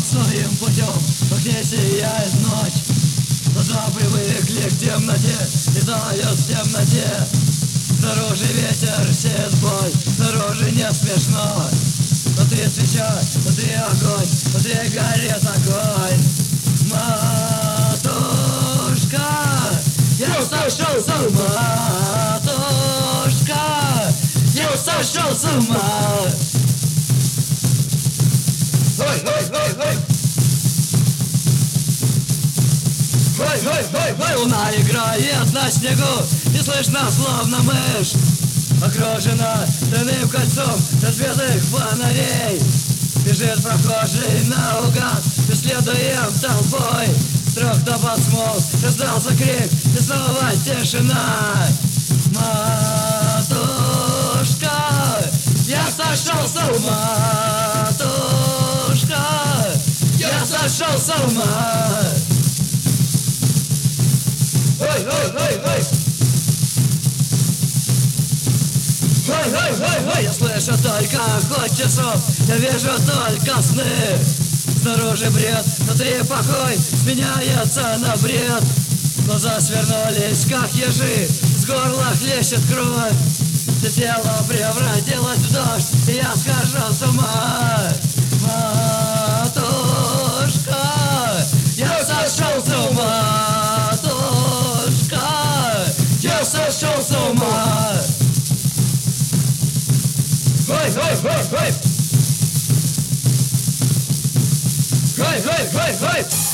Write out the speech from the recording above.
своим путем, в окне сияет ночь. Глаза привыкли к темноте и тают в темноте. Снаружи ветер сеет боль, снаружи не смешно. Внутри свеча, внутри огонь, внутри горит огонь. Матушка, я сошел с ума. Матушка, я сошел с ума. Ой, ой, ой, ой. Ой, ой, ой, ой. Луна играет на снегу, не слышно, словно мышь. Окружена тройным кольцом разбитых фонарей. Бежит прохожий наугад, преследуем толпой. Вдруг топот смолк, раздался крик, и снова тишина. Матушка, я сошел с ума. Матушка, я сошел с ума. Ой, ой, ой, ой. Ой, ой, ой, ой. Я слышу только ход часов, я вижу только сны. Снаружи бред, внутри покой сменяется на бред. Глаза свернулись, как ежи, с горла хлещет кровь. Все тело превратилось в дождь, и я схожу с ума. Матушка, я сошел с ума. Матушка, я сошел с ума. Ой, ой, ой, ой. Ой, ой, ой, ой.